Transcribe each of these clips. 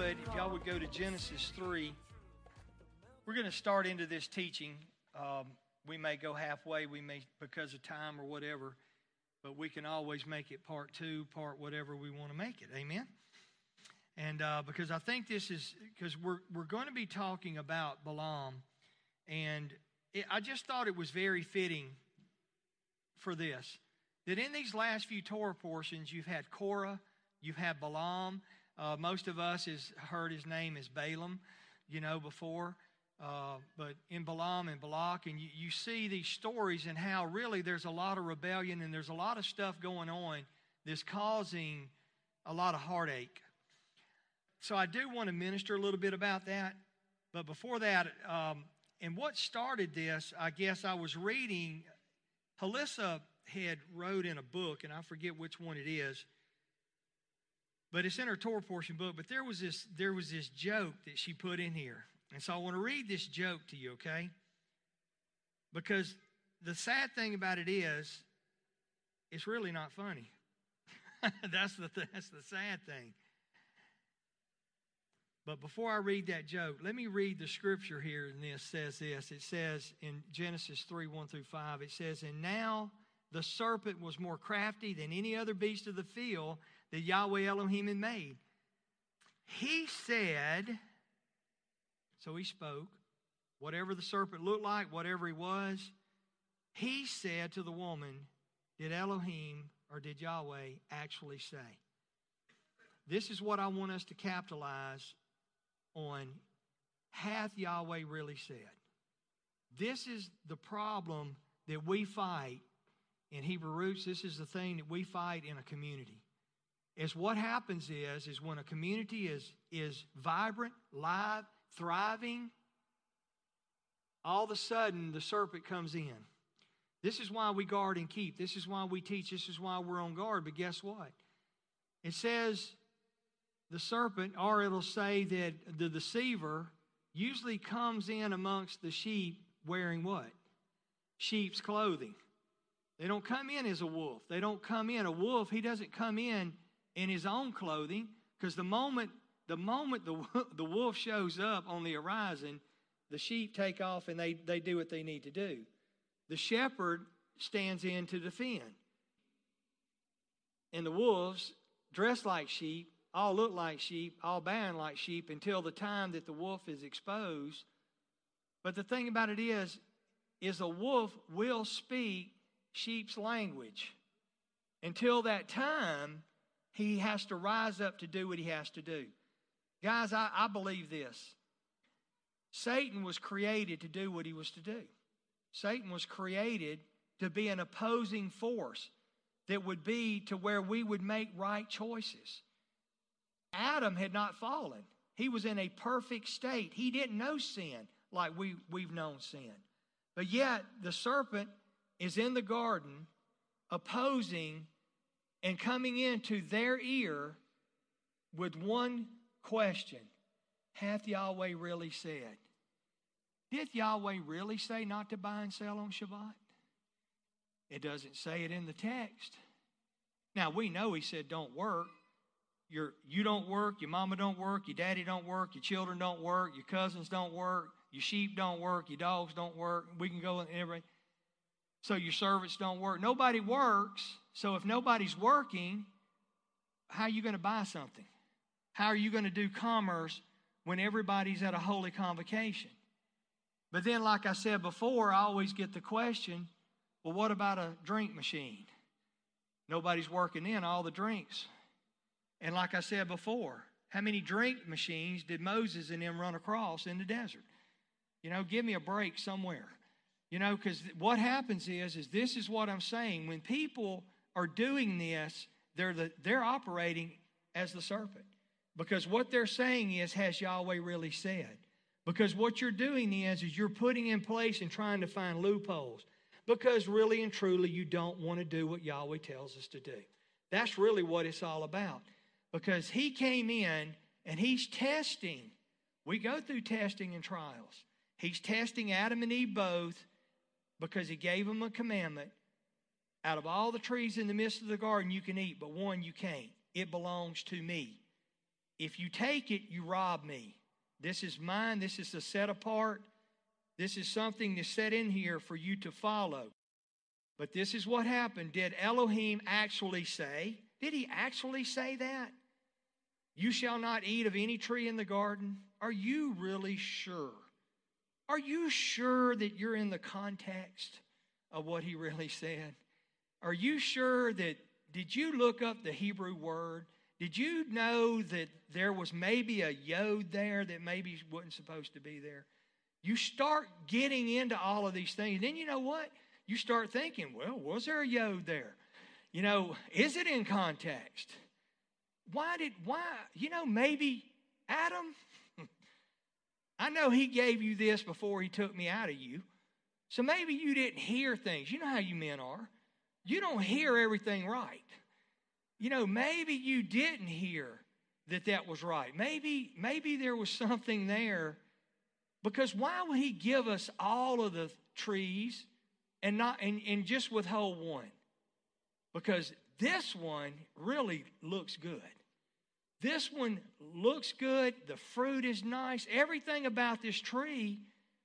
would, if y'all would go to Genesis 3, we're going to start into this teaching. We may go halfway, we may, because of time or whatever, but we can always make it part 2, part whatever we want to make it. Amen? And because I think this is, because we're going to be talking about Balaam, and I just thought it was very fitting for this, that in these last few Torah portions, you've had Korah, you've had Balaam. Most of us has heard his name as Balaam, before. But in Balaam and Balak, and you see these stories and how really there's a lot of rebellion and there's a lot of stuff going on that's causing a lot of heartache. So I do want to minister a little bit about that. But before that, and what started this, I guess I was reading, Halissa had wrote in a book, and I forget which one it is, but it's in her Torah portion book, but there was this joke that she put in here. And so I want to read this joke to you, okay? Because the sad thing about it is, it's really not funny. That's the sad thing. But before I read that joke, let me read the scripture here, and this says this. It says in Genesis 3, 1 through 5, it says, "And now the serpent was more crafty than any other beast of the field that Yahweh Elohim had made. He said," so he spoke, whatever the serpent looked like, whatever he was, he said to the woman, did Elohim or did Yahweh actually say? This is what I want us to capitalize on. Hath Yahweh really said? This is the problem that we fight in Hebrew roots. This is the thing that we fight in a community. Is what happens is when a community is vibrant, live, thriving, all of a sudden the serpent comes in. This is why we guard and keep. This is why we teach. This is why we're on guard. But guess what? It says the serpent, or it'll say that the deceiver usually comes in amongst the sheep wearing what? Sheep's clothing. They don't come in as a wolf. They don't come in. A wolf, he doesn't come in his own clothing, because the moment the wolf shows up on the horizon, the sheep take off and they do what they need to do. The shepherd stands in to defend. And the wolves, dressed like sheep, all look like sheep, all bound like sheep until the time that the wolf is exposed. But the thing about it is a wolf will speak sheep's language. Until that time, he has to rise up to do what he has to do. Guys, I believe this. Satan was created to do what he was to do. Satan was created to be an opposing force that would be to where we would make right choices. Adam had not fallen. He was in a perfect state. He didn't know sin like we've known sin. But yet, the serpent is in the garden opposing and coming into their ear with one question. Hath Yahweh really said? Did Yahweh really say not to buy and sell on Shabbat? It doesn't say it in the text. Now, we know he said don't work. You don't work, your mama don't work, your daddy don't work, your children don't work, your cousins don't work, your sheep don't work, your dogs don't work. We can go and everybody. So your servants don't work. Nobody works. So if nobody's working, how are you going to buy something? How are you going to do commerce when everybody's at a holy convocation? But then, like I said before, I always get the question, well, what about a drink machine? Nobody's working in all the drinks. And like I said before, how many drink machines did Moses and them run across in the desert? Give me a break somewhere. Because what happens is this is what I'm saying. When people are doing this, they're operating as the serpent. Because what they're saying is, has Yahweh really said? Because what you're doing is you're putting in place and trying to find loopholes. Because really and truly, you don't want to do what Yahweh tells us to do. That's really what it's all about. Because he came in and he's testing. We go through testing and trials. He's testing Adam and Eve both because he gave them a commandment. Out of all the trees in the midst of the garden you can eat, but one you can't. It belongs to me. If you take it, you rob me. This is mine. This is a set apart. This is something that's set in here for you to follow. But this is what happened. Did Elohim actually say? Did he actually say that? You shall not eat of any tree in the garden? Are you really sure? Are you sure that you're in the context of what he really said? Are you sure that, did you look up the Hebrew word? Did you know that there was maybe a yod there that maybe wasn't supposed to be there? You start getting into all of these things. And then you know what? You start thinking, well, was there a yod there? You know, is it in context? Why? You know, maybe Adam, I know he gave you this before he took me out of you. So maybe you didn't hear things. You know how you men are. You don't hear everything right. You know, maybe you didn't hear that was right. Maybe there was something there. Because why would he give us all of the trees and just withhold one? Because this one really looks good. This one looks good. The fruit is nice. Everything about this tree,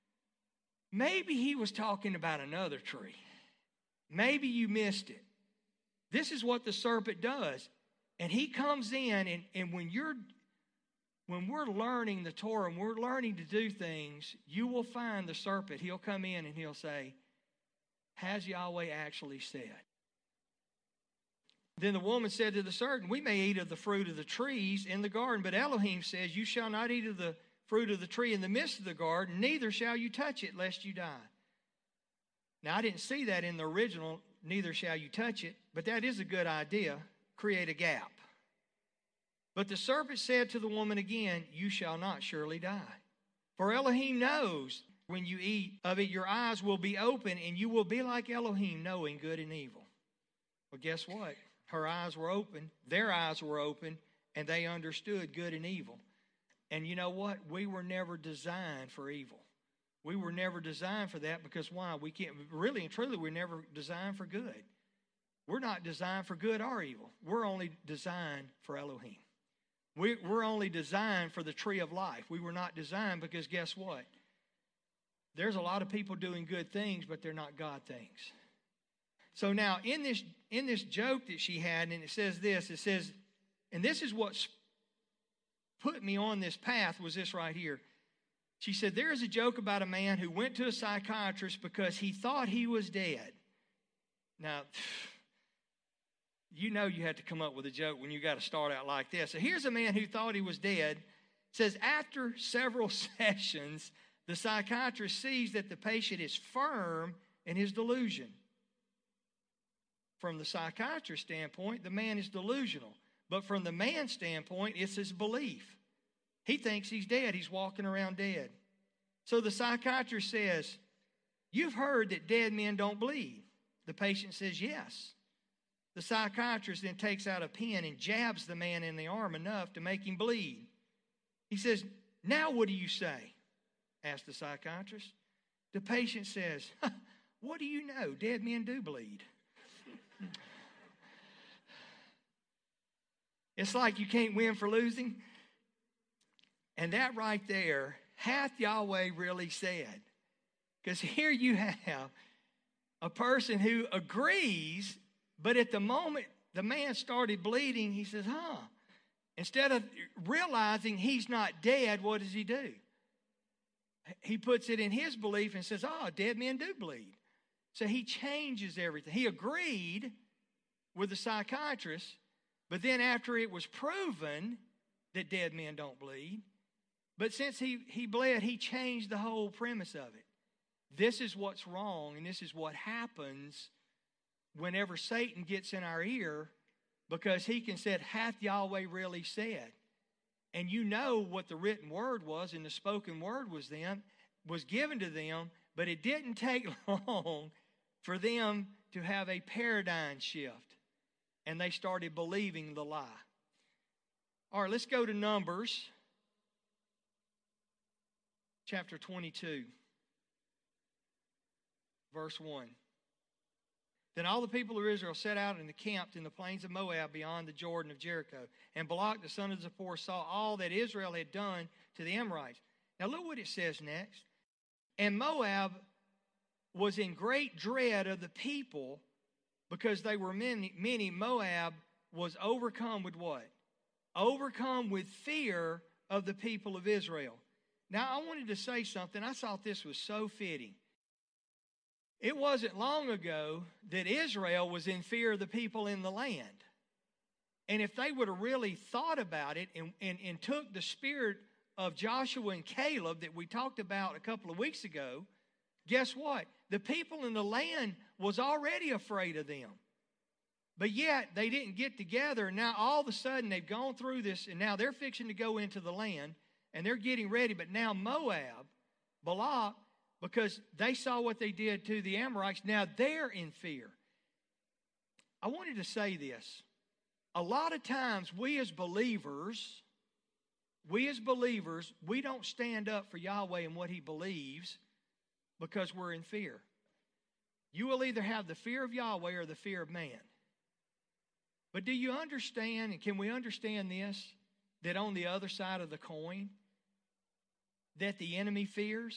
maybe he was talking about another tree. Maybe you missed it. This is what the serpent does. And he comes in, and when we're learning the Torah and we're learning to do things, you will find the serpent. He'll come in and he'll say, has Yahweh actually said? Then the woman said to the serpent, we may eat of the fruit of the trees in the garden, but Elohim says, you shall not eat of the fruit of the tree in the midst of the garden, neither shall you touch it, lest you die. Now, I didn't see that in the original, neither shall you touch it, but that is a good idea. Create a gap. But the serpent said to the woman again, you shall not surely die. For Elohim knows when you eat of it, your eyes will be open, and you will be like Elohim, knowing good and evil. Well, guess what? Her eyes were open, their eyes were open, and they understood good and evil. And you know what? We were never designed for evil. We were never designed for that because why? We can't, really and truly, we're never designed for good. We're not designed for good or evil. We're only designed for Elohim. We're only designed for the tree of life. We were not designed because guess what? There's a lot of people doing good things, but they're not God things. So now in this joke that she had, and it says, and this is what's put me on this path, was this right here. She said, there is a joke about a man who went to a psychiatrist because he thought he was dead. Now, you know you have to come up with a joke when you got to start out like this. So here's a man who thought he was dead. It says, after several sessions, the psychiatrist sees that the patient is firm in his delusion. From the psychiatrist's standpoint, the man is delusional. But from the man's standpoint, it's his belief. He thinks he's dead. He's walking around dead. So the psychiatrist says, you've heard that dead men don't bleed. The patient says, yes. The psychiatrist then takes out a pen and jabs the man in the arm enough to make him bleed. He says, now what do you say? Asked the psychiatrist. The patient says, what do you know? Dead men do bleed. It's like you can't win for losing. And that right there, hath Yahweh really said? Because here you have a person who agrees, but at the moment the man started bleeding, he says, Instead of realizing he's not dead, what does he do? He puts it in his belief and says, dead men do bleed. So he changes everything. He agreed with the psychiatrist, but then after it was proven that dead men don't bleed, but since he bled, he changed the whole premise of it. This is what's wrong, and this is what happens whenever Satan gets in our ear, because he can say, hath Yahweh really said? And you know what the written word was and the spoken word was given to them, but it didn't take long for them to have a paradigm shift. And they started believing the lie. All right, let's go to Numbers chapter 22, verse 1. Then all the people of Israel set out and encamped in the plains of Moab beyond the Jordan of Jericho. And Balak the son of Zippor saw all that Israel had done to the Amorites. Now look what it says next. And Moab was in great dread of the people because they were many. Moab was overcome with what? Overcome with fear of the people of Israel. Now I wanted to say something. I thought this was so fitting. It wasn't long ago that Israel was in fear of the people in the land. And if they would have really thought about it and took the spirit of Joshua and Caleb that we talked about a couple of weeks ago, guess what? The people in the land was already afraid of them. But yet they didn't get together. And now all of a sudden they've gone through this and now they're fixing to go into the land and they're getting ready. But now Moab, Balak, because they saw what they did to the Amorites, now they're in fear. I wanted to say this. A lot of times we as believers, we don't stand up for Yahweh and what He believes because we're in fear. You will either have the fear of Yahweh or the fear of man. But do you understand, and can we understand this, that on the other side of the coin, that the enemy fears?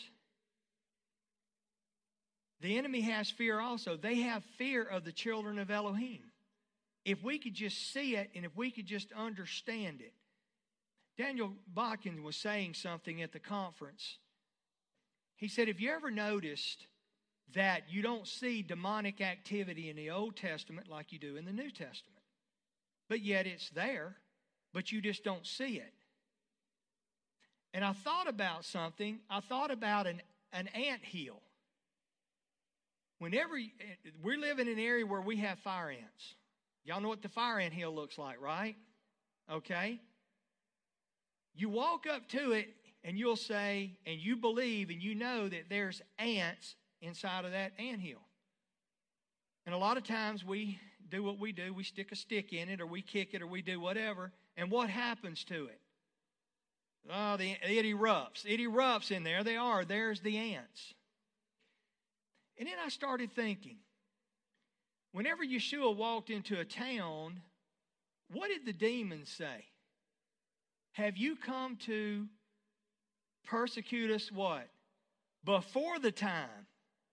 The enemy has fear also. They have fear of the children of Elohim. If we could just see it and if we could just understand it. Daniel Bakken was saying something at the conference. He said, have you ever noticed that you don't see demonic activity in the Old Testament like you do in the New Testament? But yet it's there, but you just don't see it. And I thought about something. I thought about an anthill. Whenever we live in an area where we have fire ants. Y'all know what the fire ant hill looks like, right? Okay. You walk up to it and you'll say, and you believe and you know that there's ants inside of that anthill. And a lot of times we do what we do. We stick a stick in it or we kick it or we do whatever. And what happens to it? Oh, it erupts. It erupts in there. They are. There's the ants. And then I started thinking, whenever Yeshua walked into a town, what did the demons say? Have you come to persecute us what? Before the time.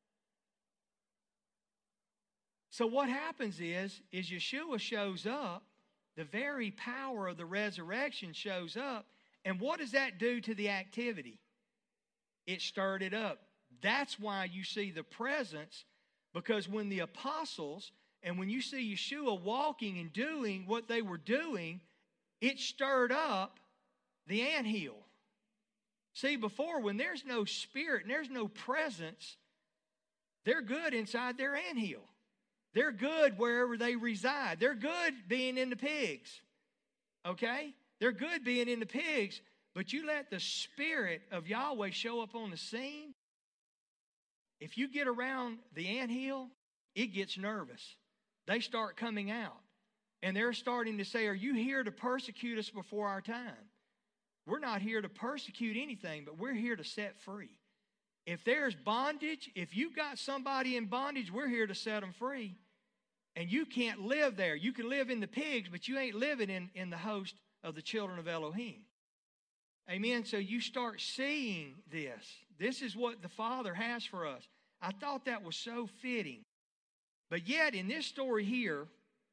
So what happens is Yeshua shows up, the very power of the resurrection shows up, and what does that do to the activity? It stirred it up. That's why you see the presence, because when the apostles and when you see Yeshua walking and doing what they were doing, it stirred up the anthill. See, before, when there's no spirit and there's no presence, they're good inside their anthill. They're good wherever they reside. They're good being in the pigs. Okay? They're good being in the pigs, but you let the Spirit of Yahweh show up on the scene. If you get around the anthill, it gets nervous. They start coming out. And they're starting to say, are you here to persecute us before our time? We're not here to persecute anything, but we're here to set free. If there's bondage, if you've got somebody in bondage, we're here to set them free. And you can't live there. You can live in the pigs, but you ain't living in the host of the children of Elohim. Amen. So you start seeing this. This is what the Father has for us. I thought that was so fitting. But yet, in this story here,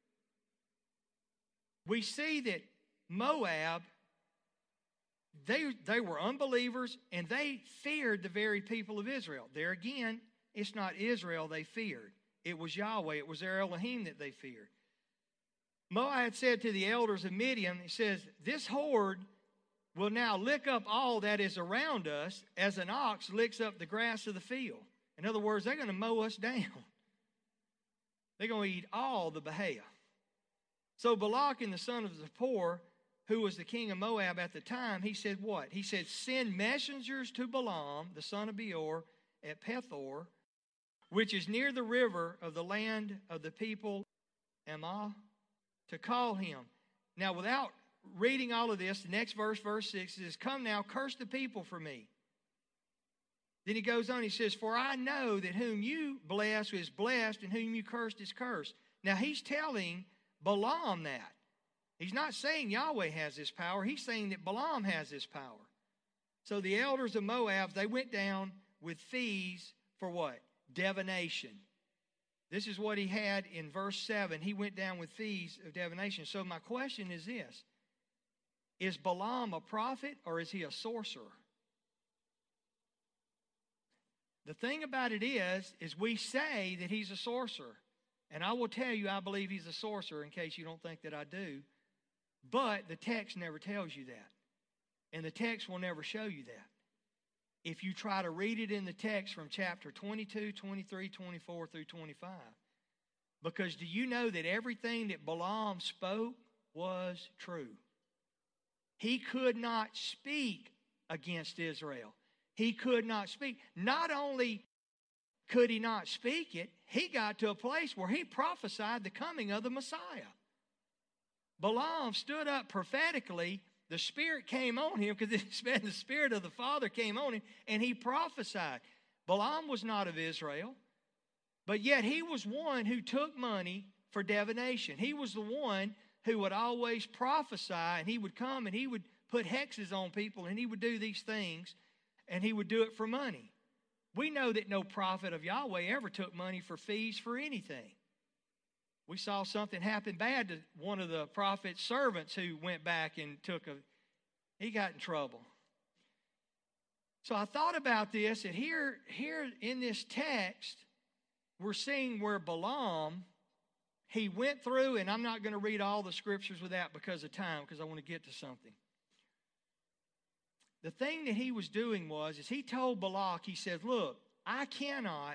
we see that Moab, they were unbelievers, and they feared the very people of Israel. There again, it's not Israel they feared. It was Yahweh. It was their Elohim that they feared. Moab said to the elders of Midian, he says, this horde will now lick up all that is around us as an ox licks up the grass of the field. In other words, they're going to mow us down. They're going to eat all the Behah. So Balak and the son of Zippor, who was the king of Moab at the time, he said what? He said, send messengers to Balaam, the son of Beor, at Pethor, which is near the river of the land of the people, Ammah, to call him. Now, without reading all of this, the next verse, verse 6, says, come now, curse the people for me. Then he goes on, he says, for I know that whom you bless is blessed, and whom you cursed is cursed. Now he's telling Balaam that. He's not saying Yahweh has this power. He's saying that Balaam has this power. So the elders of Moab, they went down with fees for what? Divination. This is what he had in verse 7. He went down with fees of divination. So my question is this. Is Balaam a prophet or is he a sorcerer? The thing about it is we say that he's a sorcerer. And I will tell you I believe he's a sorcerer in case you don't think that I do. But the text never tells you that. And the text will never show you that. If you try to read it in the text from chapter 22, 23, 24 through 25. Because do you know that everything that Balaam spoke was true? He could not speak against Israel. He could not speak. Not only could he not speak it, he got to a place where he prophesied the coming of the Messiah. Balaam stood up prophetically. The Spirit came on him because the Spirit of the Father came on him, and he prophesied. Balaam was not of Israel, but yet he was one who took money for divination. He was the one who would always prophesy, and he would come and he would put hexes on people, and he would do these things, and he would do it for money. We know that no prophet of Yahweh ever took money for fees for anything. We saw something happen bad to one of the prophet's servants who went back and he got in trouble. So I thought about this, and here in this text, we're seeing where Balaam, he went through, and I'm not going to read all the scriptures with that because of time, because I want to get to something. The thing that he was doing is he told Balak, he said, look, I cannot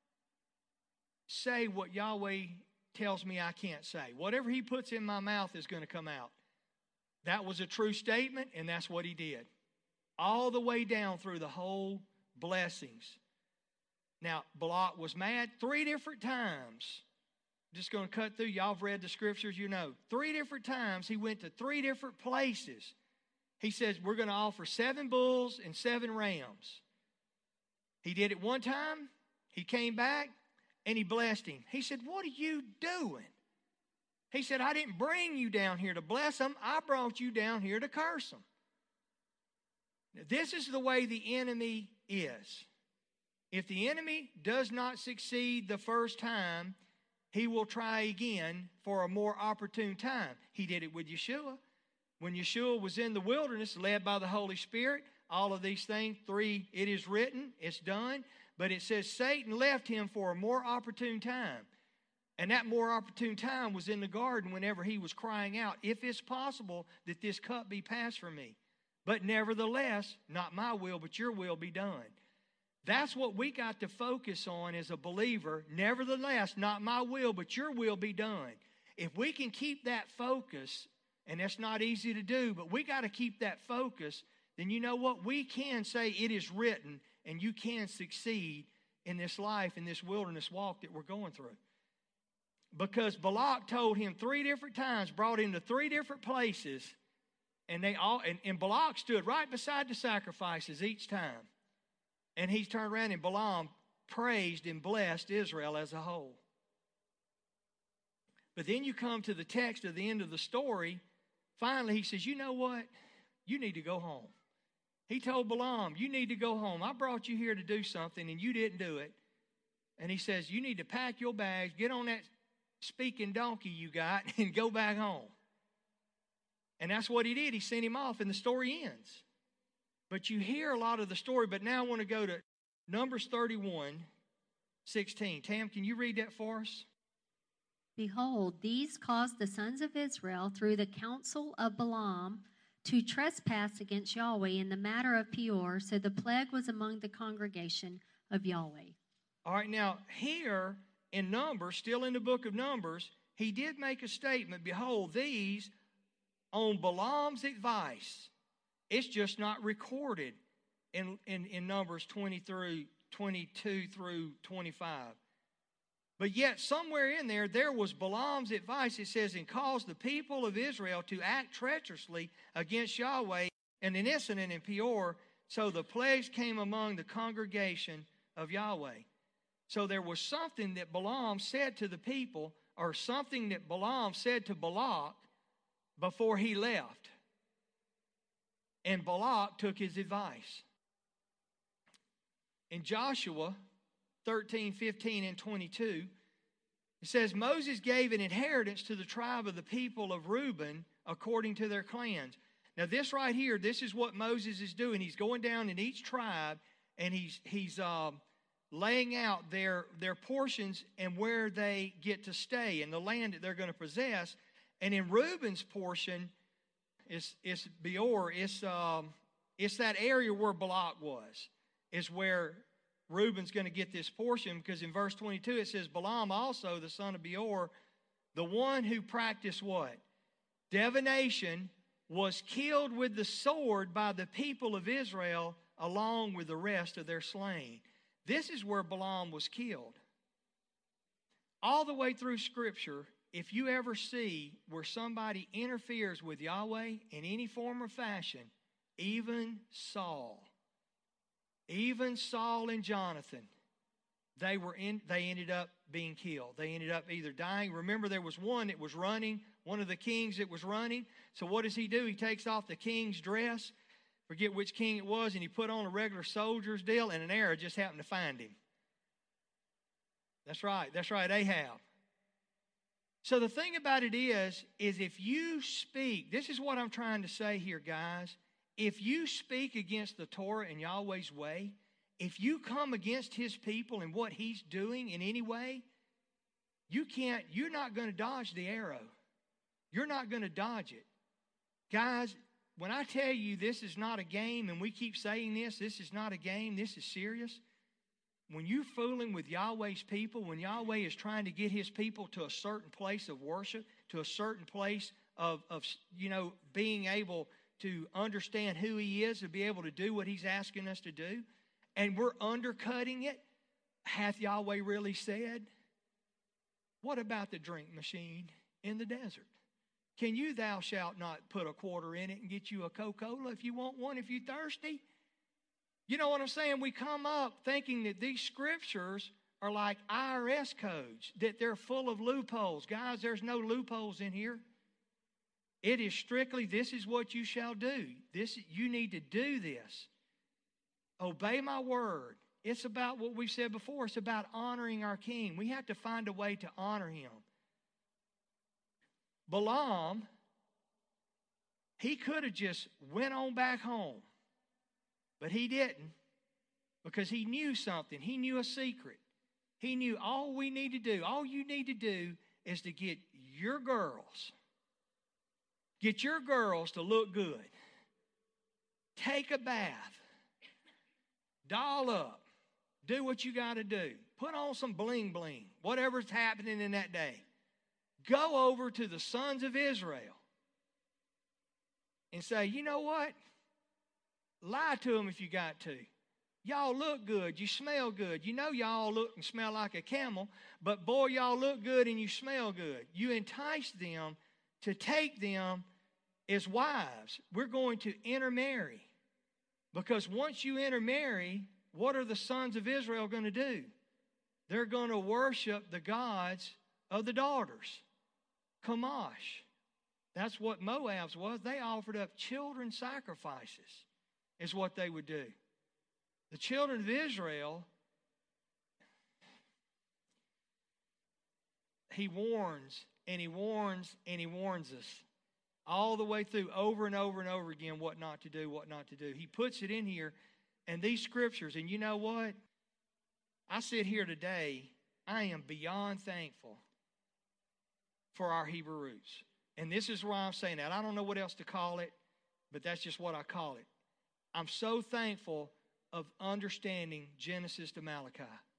say what Yahweh tells me I can't say. Whatever he puts in my mouth is going to come out. That was a true statement, and that's what he did. All the way down through the whole blessings. Now, Balak was mad 3 different times. Just going to cut through. Y'all have read the scriptures, you know. 3 different times he went to 3 different places. He says, we're going to offer 7 bulls and 7 rams. He did it one time. He came back and he blessed him. He said, what are you doing? He said, I didn't bring you down here to bless them. I brought you down here to curse them. Now, this is the way the enemy is. If the enemy does not succeed the first time, he will try again for a more opportune time. He did it with Yeshua. When Yeshua was in the wilderness, led by the Holy Spirit, all of these things, 3, it is written, it's done. But it says Satan left him for a more opportune time. And that more opportune time was in the garden whenever he was crying out, if it's possible that this cup be passed from me. But nevertheless, not my will, but your will be done. That's what we got to focus on as a believer. Nevertheless, not my will, but your will be done. If we can keep that focus, and that's not easy to do, but we got to keep that focus, then you know what? We can say it is written, and you can succeed in this life, in this wilderness walk that we're going through. Because Balak told him 3 different times, brought him to 3 different places, and Balak stood right beside the sacrifices each time. And he turned around and Balaam praised and blessed Israel as a whole. But then you come to the text at the end of the story. Finally, he says, you know what? You need to go home. He told Balaam, you need to go home. I brought you here to do something, and you didn't do it. And he says, you need to pack your bags, get on that speaking donkey you got, and go back home. And that's what he did. He sent him off, and the story ends. But you hear a lot of the story, but now I want to go to Numbers 31:16. Tam, can you read that for us? Behold, these caused the sons of Israel through the counsel of Balaam to trespass against Yahweh in the matter of Peor, so the plague was among the congregation of Yahweh. All right, now here in Numbers, still in the book of Numbers, he did make a statement, behold, these on Balaam's advice. It's just not recorded in Numbers 22 through 25. But yet somewhere in there was Balaam's advice. It says, and caused the people of Israel to act treacherously against Yahweh and an incident in Peor, So the plagues came among the congregation of Yahweh. So there was something that Balaam said to the people, or something that Balaam said to Balak before he left. And Balak took his advice. In Joshua 13, 15, and 22, it says, Moses gave an inheritance to the tribe of the people of Reuben according to their clans. Now this right here, this is what Moses is doing. He's going down in each tribe and he's laying out their portions and where they get to stay and the land that they're going to possess. And in Reuben's portion, it's Beor. It's that area where Balak was, is where Reuben's going to get this portion, because in verse 22 it says, Balaam also, the son of Beor, the one who practiced what? Divination, was killed with the sword by the people of Israel along with the rest of their slain. This is where Balaam was killed. All the way through Scripture, if you ever see where somebody interferes with Yahweh in any form or fashion, even Saul and Jonathan, they ended up being killed. They ended up either dying. Remember, there was one that was running, one of the kings that was running. So what does he do? He takes off the king's dress, forget which king it was, and he put on a regular soldier's deal, and an arrow just happened to find him. That's right, Ahab. So the thing about it is if you speak, this is what I'm trying to say here, guys. If you speak against the Torah and Yahweh's way, if you come against his people and what he's doing in any way, you're not going to dodge the arrow. You're not going to dodge it. Guys, when I tell you this is not a game, and we keep saying this is not a game, this is serious. When you're fooling with Yahweh's people, when Yahweh is trying to get his people to a certain place of worship, to a certain place of being able to understand who he is and be able to do what he's asking us to do, and we're undercutting it, hath Yahweh really said? What about the drink machine in the desert? Can you, thou shalt not put a quarter in it and get you a Coca-Cola if you want one, if you're thirsty? You know what I'm saying? We come up thinking that these scriptures are like IRS codes, that they're full of loopholes. Guys, there's no loopholes in here. It is strictly, this is what you shall do. You need to do this. Obey my word. It's about what we've said before. It's about honoring our king. We have to find a way to honor him. Balaam, he could have just went on back home. But he didn't, because he knew something. He knew a secret. He knew all we need to do, all you need to do is to get your girls to look good. Take a bath. Doll up. Do what you got to do. Put on some bling bling, whatever's happening in that day. Go over to the sons of Israel and say, you know what? Lie to them if you got to. Y'all look good. You smell good. You know y'all look and smell like a camel, but boy, y'all look good and you smell good. You entice them to take them as wives. We're going to intermarry. Because once you intermarry, what are the sons of Israel going to do? They're going to worship the gods of the daughters. Chemosh. That's what Moab's was. They offered up children sacrifices, is what they would do. The children of Israel, he warns and he warns and he warns us all the way through, over and over and over again, what not to do, what not to do. He puts it in here, and these scriptures, and you know what? I sit here today, I am beyond thankful for our Hebrew roots. And this is why I'm saying that. I don't know what else to call it, but that's just what I call it. I'm so thankful of understanding Genesis to Malachi.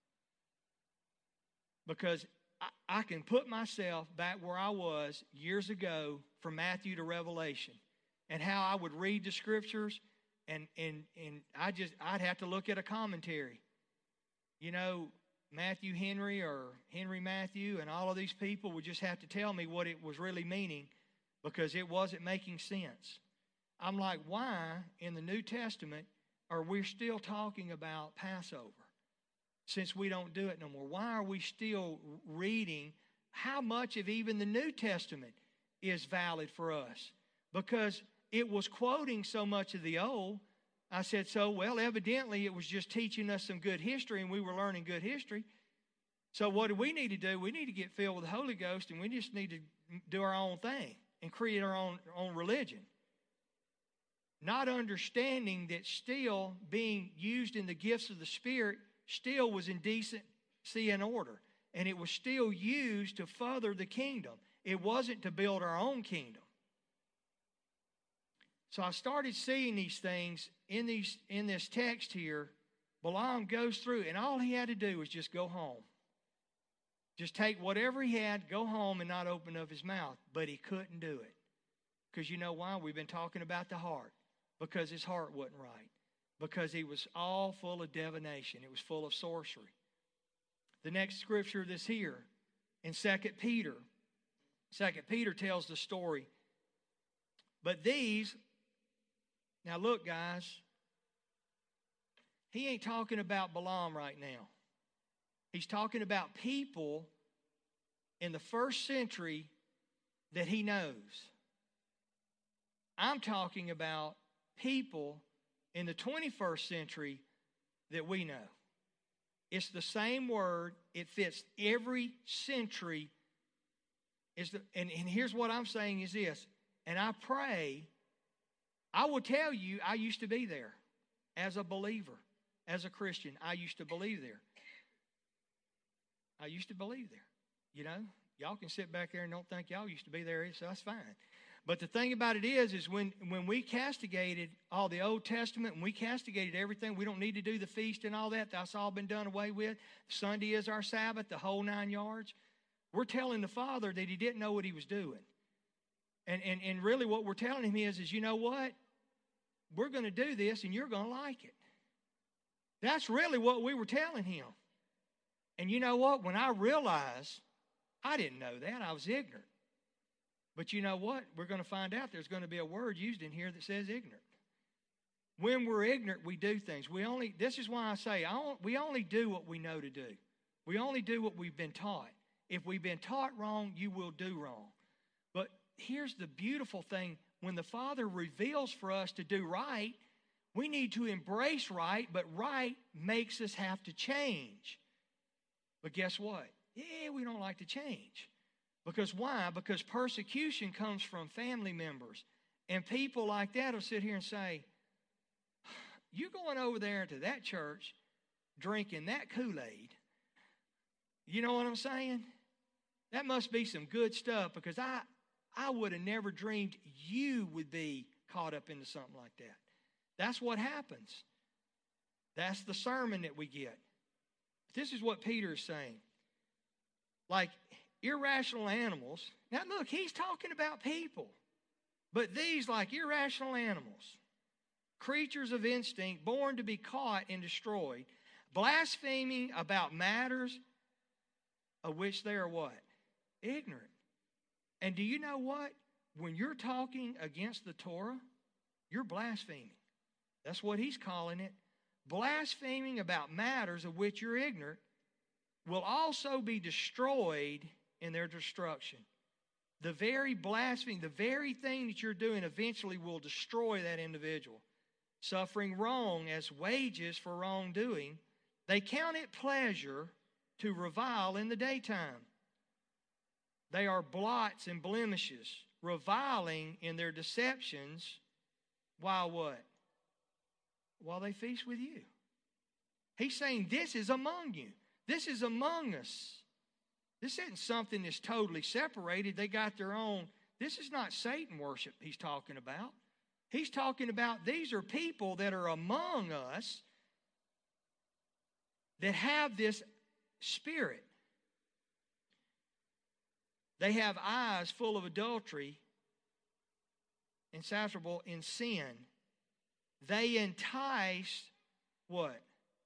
Because I can put myself back where I was years ago from Matthew to Revelation, and how I would read the scriptures, and I'd have to look at a commentary. You know, Matthew Henry or Henry Matthew and all of these people would just have to tell me what it was really meaning, because it wasn't making sense. I'm like, why in the New Testament are we still talking about Passover since we don't do it no more? Why are we still reading? How much of even the New Testament is valid for us? Because it was quoting so much of the Old. I said, so, well, evidently it was just teaching us some good history, and we were learning good history. So what do we need to do? We need to get filled with the Holy Ghost, and we just need to do our own thing and create our own religion. Not understanding that still being used in the gifts of the Spirit still was in decency and order. And it was still used to further the kingdom. It wasn't to build our own kingdom. So I started seeing these things in this text here. Balaam goes through, and all he had to do was just go home. Just take whatever he had, go home, and not open up his mouth. But he couldn't do it. Because you know why? We've been talking about the heart. Because his heart wasn't right. Because he was all full of divination. It was full of sorcery. The next scripture that's here in 2 Peter. 2 Peter tells the story. But these, now look guys, he ain't talking about Balaam right now. He's talking about people in the first century that he knows. I'm talking about people in the 21st century that we know. It's the same word. It fits every century. And here's what I'm saying is this. And I pray, I will tell you, I used to be there as a believer, as a Christian. I used to believe there. I used to believe there. You know, y'all can sit back there and don't think y'all used to be there, so that's fine. But the thing about it is when we castigated all the Old Testament and we castigated everything, we don't need to do the feast and all that. That's all been done away with. Sunday is our Sabbath, the whole 9 yards. We're telling the Father that he didn't know what he was doing. And really what we're telling him is you know what? We're going to do this and you're going to like it. That's really what we were telling him. And you know what? When I realized I didn't know that, I was ignorant. But you know what? We're going to find out there's going to be a word used in here that says ignorant. When we're ignorant, we do things. This is why I say we only do what we know to do. We only do what we've been taught. If we've been taught wrong, you will do wrong. But here's the beautiful thing. When the Father reveals for us to do right, we need to embrace right, but right makes us have to change. But guess what? Yeah, we don't like to change. Because why? Because persecution comes from family members. And people like that will sit here and say, you going over there to that church drinking that Kool-Aid. You know what I'm saying? That must be some good stuff because I would have never dreamed you would be caught up into something like that. That's what happens. That's the sermon that we get. This is what Peter is saying. Like irrational animals. Now look, he's talking about people. But these like irrational animals, creatures of instinct, born to be caught and destroyed, blaspheming about matters of which they are what? Ignorant. And do you know what? When you're talking against the Torah, you're blaspheming. That's what he's calling it. Blaspheming about matters of which you're ignorant will also be destroyed in their destruction. The very blasphemy, the very thing that you're doing eventually will destroy that individual. Suffering wrong as wages for wrongdoing, they count it pleasure to revile in the daytime. They are blots and blemishes, reviling in their deceptions while what? While they feast with you. He's saying this is among you. This is among us. This isn't something that's totally separated. They got their own. This is not Satan worship he's talking about. He's talking about these are people that are among us that have this spirit. They have eyes full of adultery, insatiable in sin. They entice what?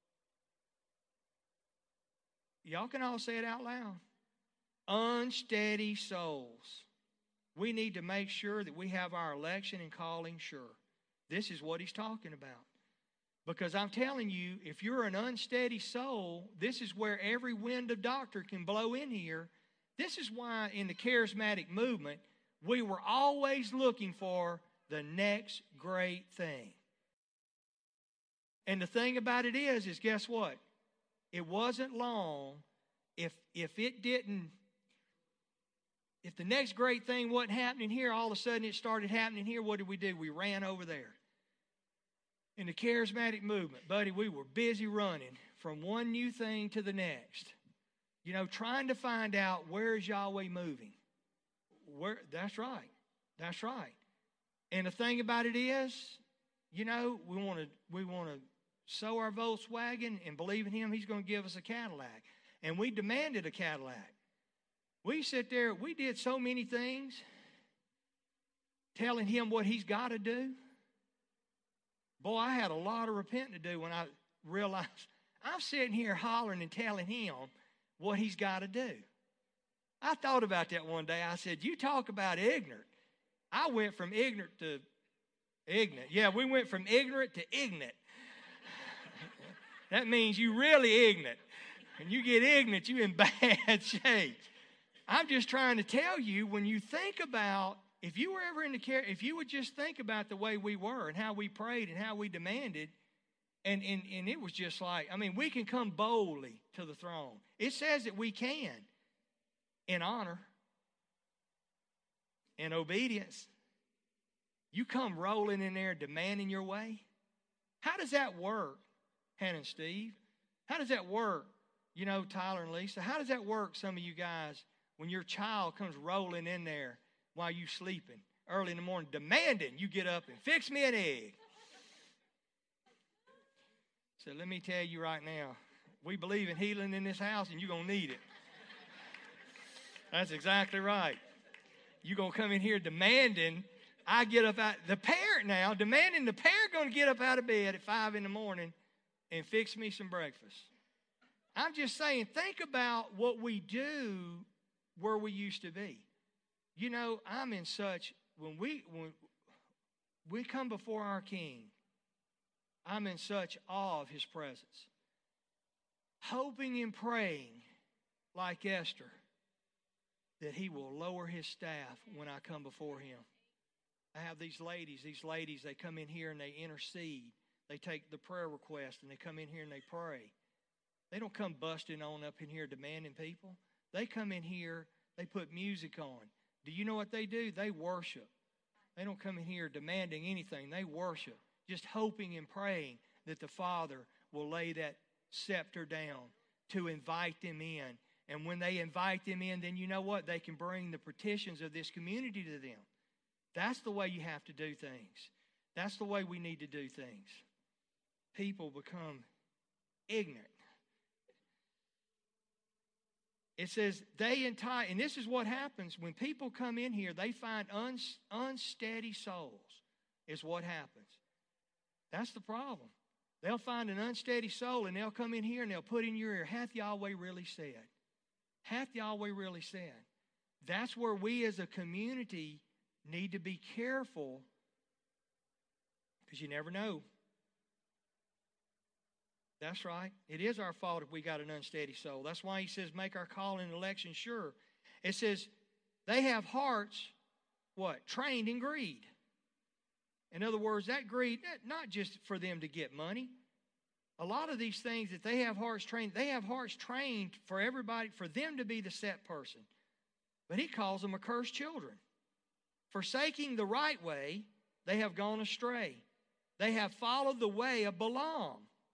Y'all can all say it out loud. Unsteady souls. We need to make sure that we have our election and calling sure. This is what he's talking about. Because I'm telling you, if you're an unsteady soul, this is where every wind of doctrine can blow in here. This is why in the charismatic movement, we were always looking for the next great thing. And the thing about it is guess what? It wasn't long if the next great thing wasn't happening here, all of a sudden it started happening here, what did? We ran over there. In the charismatic movement, buddy, we were busy running from one new thing to the next. You know, trying to find out where is Yahweh moving. That's right. That's right. And the thing about it is, you know, we want to sow our Volkswagen and believe in Him, He's going to give us a Cadillac. And we demanded a Cadillac. We sit there, we did so many things, telling Him what He's got to do. Boy, I had a lot of repenting to do when I realized I'm sitting here hollering and telling Him what He's got to do. I thought about that one day. I said, you talk about ignorant. I went from ignorant to ignorant. Yeah, we went from ignorant to ignorant. That means you really ignorant. And you get ignorant, you in bad shape. I'm just trying to tell you, when you think about, if you were ever in the care, if you would just think about the way we were and how we prayed and how we demanded, and it was just like, I mean, we can come boldly to the throne. It says that we can, in honor and obedience. You come rolling in there demanding your way. How does that work, Hannah and Steve? How does that work, you know, Tyler and Lisa? How does that work, some of you guys, when your child comes rolling in there while you sleeping early in the morning, demanding you get up and fix me an egg? So let me tell you right now, we believe in healing in this house, and you're going to need it. That's exactly right. You're going to come in here demanding I get up out, the parent now, demanding the parent going to get up out of bed at 5 in the morning and fix me some breakfast. I'm just saying, think about what we do where we used to be. You know, I'm in such, when we come before our King, I'm in such awe of His presence. Hoping and praying like Esther that He will lower His staff when I come before Him. I have these ladies, they come in here and they intercede. They take the prayer request and they come in here and they pray. They don't come busting on up in here demanding people. They come in here, they put music on. Do you know what they do? They worship. They don't come in here demanding anything. They worship, just hoping and praying that the Father will lay that scepter down to invite them in. And when they invite them in, then you know what? They can bring the petitions of this community to them. That's the way you have to do things. That's the way we need to do things. People become ignorant. It says they entice, and this is what happens when people come in here, they find unsteady souls is what happens. That's the problem. They'll find an unsteady soul and they'll come in here and they'll put in your ear, hath Yahweh really said? Hath Yahweh really said? That's where we as a community need to be careful, because you never know. That's right. It is our fault if we got an unsteady soul. That's why He says make our call and election sure. It says they have hearts, what? Trained in greed. In other words, that greed, not just for them to get money. A lot of these things that they have hearts trained for everybody, for them to be the set person. But He calls them accursed children. Forsaking the right way, they have gone astray. They have followed the way of Balaam.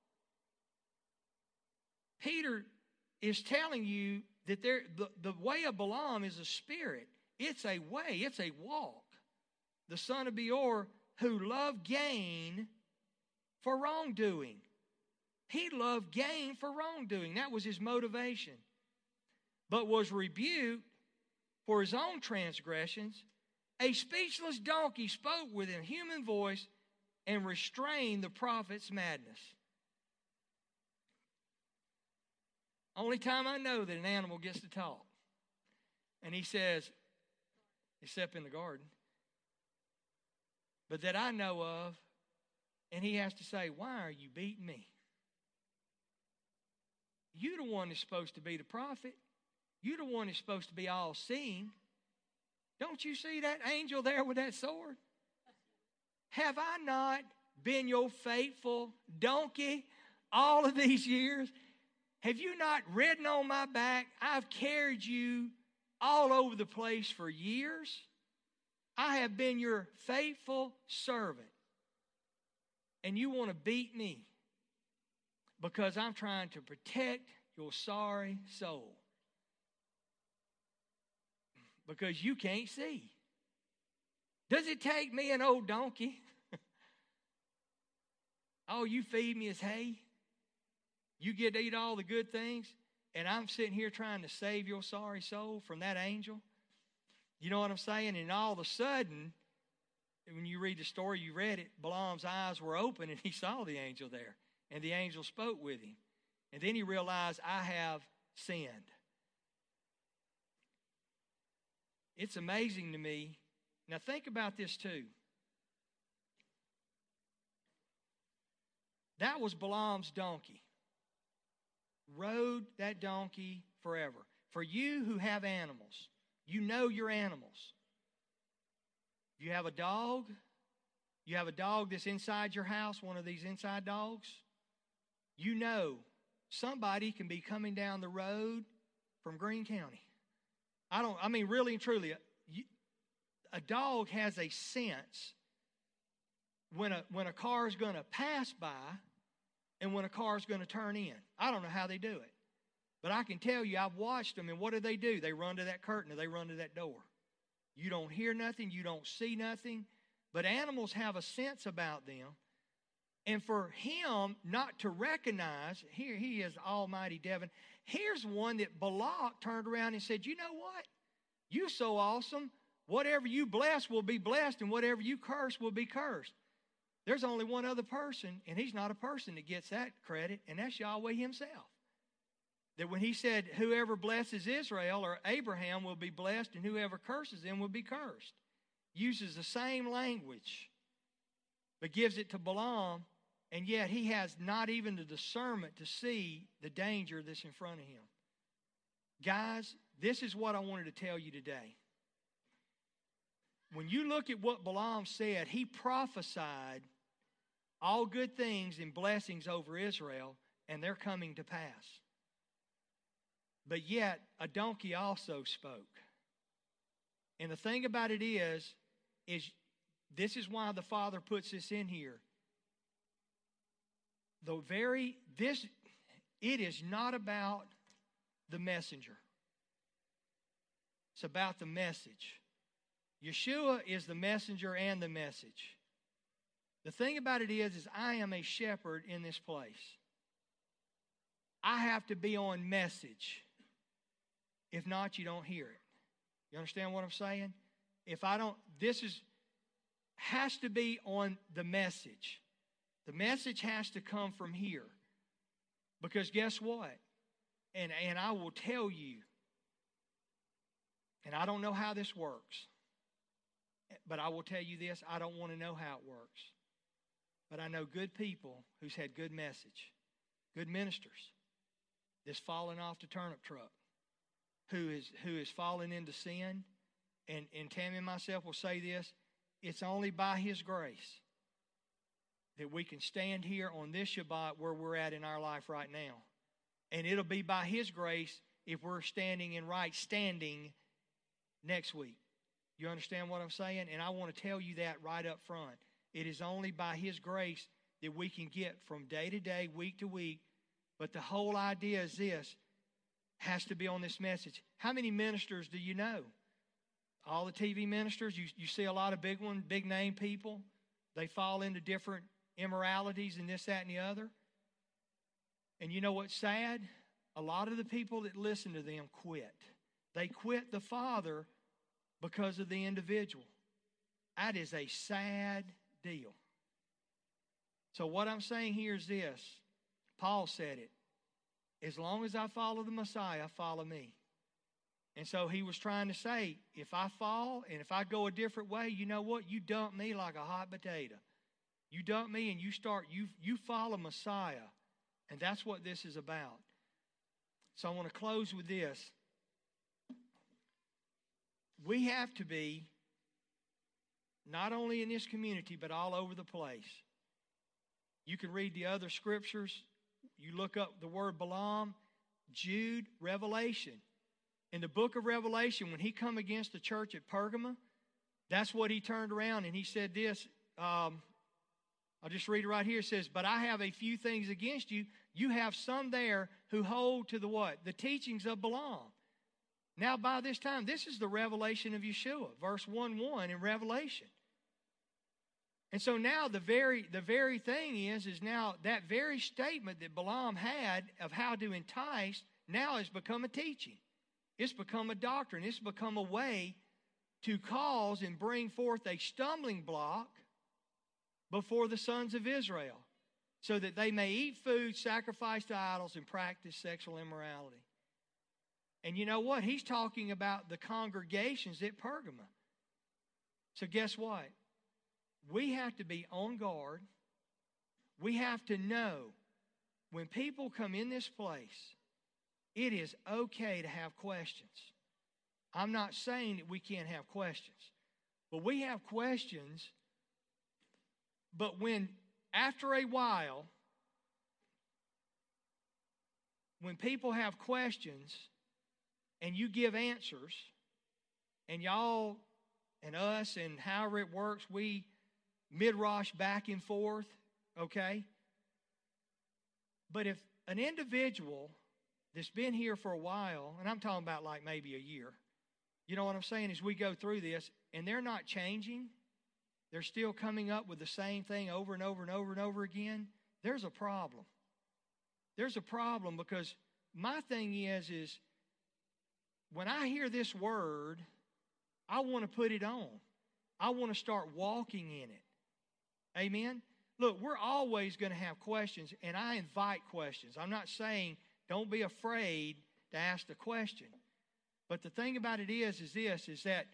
Peter is telling you that the way of Balaam is a spirit. It's a way. It's a walk. The son of Beor, who loved gain for wrongdoing. He loved gain for wrongdoing. That was his motivation. But was rebuked for his own transgressions. A speechless donkey spoke with a human voice and restrained the prophet's madness. Only time I know that an animal gets to talk. And he says, except in the garden, but that I know of, And he has to say, why are you beating me? You're the one that's supposed to be the prophet. You're the one that's supposed to be all-seeing. Don't you see that angel there with that sword? Have I not been your faithful donkey all of these years? Have you not ridden on my back? I've carried you all over the place for years. I have been your faithful servant. And you want to beat me because I'm trying to protect your sorry soul. Because you can't see. Does it take me, an old donkey? All you feed me is hay. You get to eat all the good things, and I'm sitting here trying to save your sorry soul from that angel. You know what I'm saying? And all of a sudden, when you read the story, you read it, Balaam's eyes were open, and he saw the angel there. And the angel spoke with him. And then he realized, I have sinned. It's amazing to me. Now think about this too. That was Balaam's donkey. Rode that donkey forever. For you who have animals, you know your animals. If you have a dog that's inside your house, one of these inside dogs, you know somebody can be coming down the road from Greene County. Really and truly, a dog has a sense when a car is going to pass by and when a car is going to turn in. I don't know how they do it. But I can tell you, I've watched them, and what do? They run to that curtain or they run to that door. You don't hear nothing, you don't see nothing, but animals have a sense about them. And for him not to recognize, here he is, Almighty Devin. Here's one that Balak turned around and said, you know what? You're so awesome. Whatever you bless will be blessed, and whatever you curse will be cursed. There's only one other person, and he's not a person that gets that credit, and that's Yahweh himself. That when he said, whoever blesses Israel or Abraham will be blessed, and whoever curses them will be cursed. Uses the same language, but gives it to Balaam, and yet he has not even the discernment to see the danger that's in front of him. Guys, this is what I wanted to tell you today. When you look at what Balaam said, he prophesied all good things and blessings over Israel, and they're coming to pass. But yet, a donkey also spoke. And the thing about it is this is why the Father puts this in here. It is not about the messenger. It's about the message. Yeshua is the messenger and the message. The thing about it is I am a shepherd in this place. I have to be on message. If not, you don't hear it. You understand what I'm saying? If I don't, has to be on the message. The message has to come from here. Because guess what? And I will tell you, and I don't know how this works, but I will tell you this, I don't want to know how it works. But I know good people who's had good message, good ministers that's fallen off the turnip truck, who is fallen into sin. And Tammy and myself will say this, it's only by his grace that we can stand here on this Shabbat where we're at in our life right now. And it'll be by his grace if we're standing in right standing next week. You understand what I'm saying? And I want to tell you that right up front. It is only by his grace that we can get from day to day, week to week. But the whole idea is this, has to be on this message. How many ministers do you know? All the TV ministers, you see a lot of big name people. They fall into different immoralities and this, that, and the other. And you know what's sad? A lot of the people that listen to them quit. They quit the Father because of the individual. That is a sad deal. So what I'm saying here is this. Paul said it. As long as I follow the Messiah, follow me. And so he was trying to say, if I fall and if I go a different way, you know what? You dump me like a hot potato. You dump me and you follow Messiah. And that's what this is about. So I want to close with this. We have to be, not only in this community, but all over the place. You can read the other scriptures. You look up the word Balaam, Jude, Revelation. In the book of Revelation, when he come against the church at Pergamum, that's what he turned around and he said this. I'll just read it right here. It says, but I have a few things against you. You have some there who hold to the what? The teachings of Balaam. Now, by this time, this is the revelation of Yeshua, verse 1:1 in Revelation. And so now the very thing is now that very statement that Balaam had of how to entice now has become a teaching. It's become a doctrine. It's become a way to cause and bring forth a stumbling block before the sons of Israel, so that they may eat food sacrificed to idols and practice sexual immorality. And you know what? He's talking about the congregations at Pergamum. So guess what? We have to be on guard. We have to know when people come in this place, it is okay to have questions. I'm not saying that we can't have questions, but we have questions. But when, after a while, when people have questions and you give answers, and y'all and us and however it works, we midrash back and forth, okay? But if an individual that's been here for a while, and I'm talking about like maybe a year, you know what I'm saying, as we go through this, and they're not changing, they're still coming up with the same thing over and over and over and over again, there's a problem. There's a problem, because my thing is when I hear this word, I want to put it on. I want to start walking in it. Amen? Look, we're always going to have questions, and I invite questions. I'm not saying don't be afraid to ask the question. But the thing about it is that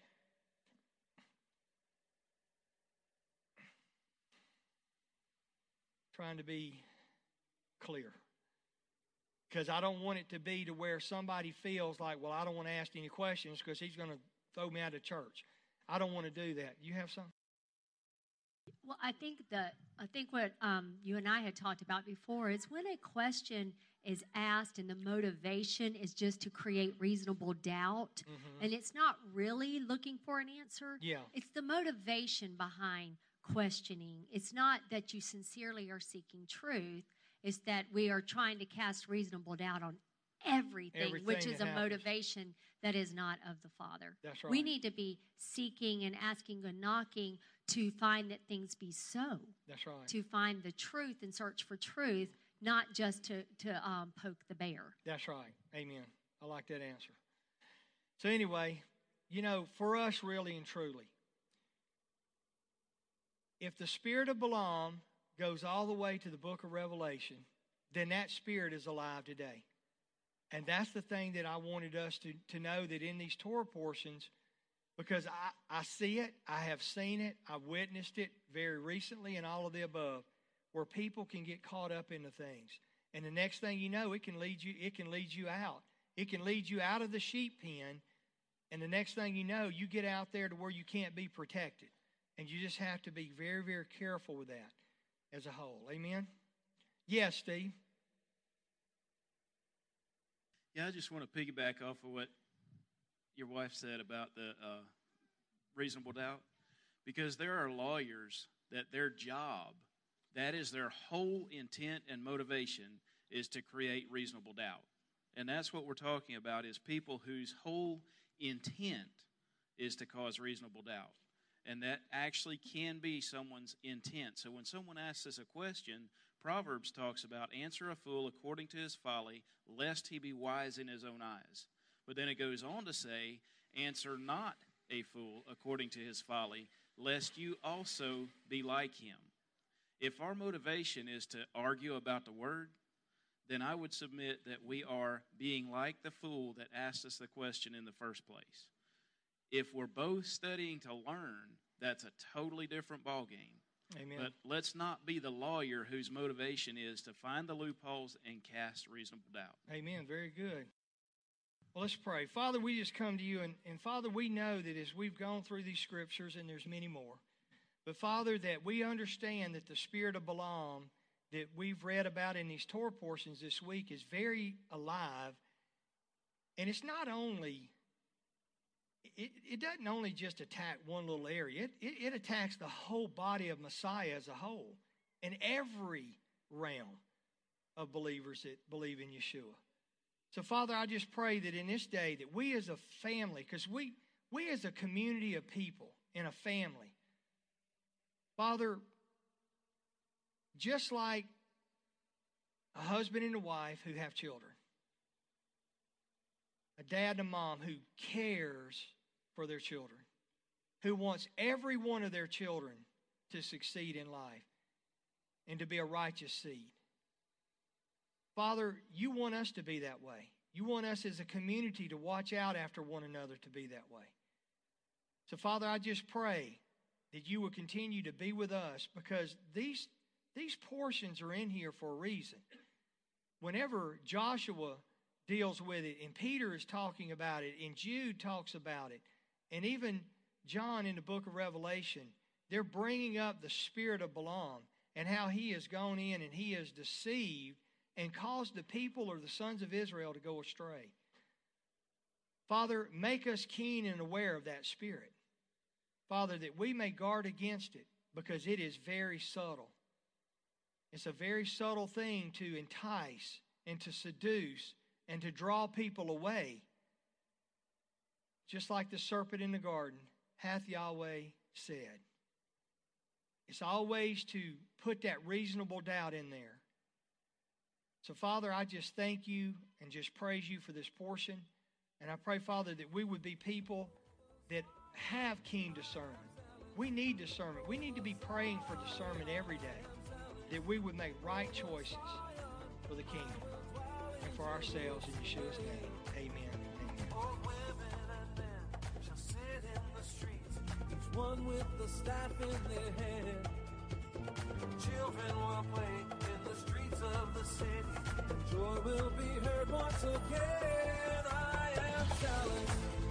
trying to be clear, because I don't want it to be to where somebody feels like, well, I don't want to ask any questions because he's going to throw me out of church. I don't want to do that. You have something? Well, I think what you and I had talked about before is when a question is asked and the motivation is just to create reasonable doubt, and it's not really looking for an answer. Yeah. It's the motivation behind questioning. It's not that you sincerely are seeking truth. It's that we are trying to cast reasonable doubt on everything which is a motivation that is not of the Father. That's right. We need to be seeking and asking and knocking to find that things be so. That's right. To find the truth and search for truth, not just to poke the bear. That's right. Amen. I like that answer. So anyway, for us really and truly, if the spirit of Balaam goes all the way to the book of Revelation, then that spirit is alive today. And that's the thing that I wanted us to know, that in these Torah portions, because I see it, I have seen it, I've witnessed it very recently and all of the above, where people can get caught up into things. And the next thing you know, it can lead you out. It can lead you out of the sheep pen, and the next thing you know, you get out there to where you can't be protected. And you just have to be very, very careful with that as a whole. Amen? Yes, Steve? Yeah, I just want to piggyback off of what your wife said about the reasonable doubt, because there are lawyers that their job, that is their whole intent and motivation, is to create reasonable doubt. And that's what we're talking about, is people whose whole intent is to cause reasonable doubt. And that actually can be someone's intent. So when someone asks us a question, Proverbs talks about answer a fool according to his folly, lest he be wise in his own eyes. But then it goes on to say, answer not a fool according to his folly, lest you also be like him. If our motivation is to argue about the word, then I would submit that we are being like the fool that asked us the question in the first place. If we're both studying to learn, that's a totally different ballgame. Amen. But let's not be the lawyer whose motivation is to find the loopholes and cast reasonable doubt. Amen. Very good. Well, let's pray. Father, we just come to you, and Father, we know that as we've gone through these scriptures, and there's many more, but Father, that we understand that the spirit of Balaam that we've read about in these Torah portions this week is very alive, and it's not only, it doesn't only just attack one little area, it attacks the whole body of Messiah as a whole, in every realm of believers that believe in Yeshua. So, Father, I just pray that in this day that we as a family, because we as a community of people in a family, Father, just like a husband and a wife who have children, a dad and a mom who cares for their children, who wants every one of their children to succeed in life and to be a righteous seed. Father, you want us to be that way. You want us as a community to watch out after one another to be that way. So, Father, I just pray that you will continue to be with us, because these portions are in here for a reason. Whenever Joshua deals with it, and Peter is talking about it, and Jude talks about it, and even John in the book of Revelation, they're bringing up the spirit of Balaam and how he has gone in and he has deceived and caused the people or the sons of Israel to go astray. Father, make us keen and aware of that spirit. Father, that we may guard against it, because it is very subtle. It's a very subtle thing to entice and to seduce and to draw people away. Just like the serpent in the garden, hath Yahweh said. It's always to put that reasonable doubt in there. So, Father, I just thank you and just praise you for this portion. And I pray, Father, that we would be people that have keen discernment. We need discernment. We need to be praying for discernment every day, that we would make right choices for the kingdom and for ourselves in Yeshua's name. Amen. All women and men shall sit in the streets, each one with the staff in their hand. Children will play in the streets of the city, and joy will be heard once again. I am challenged.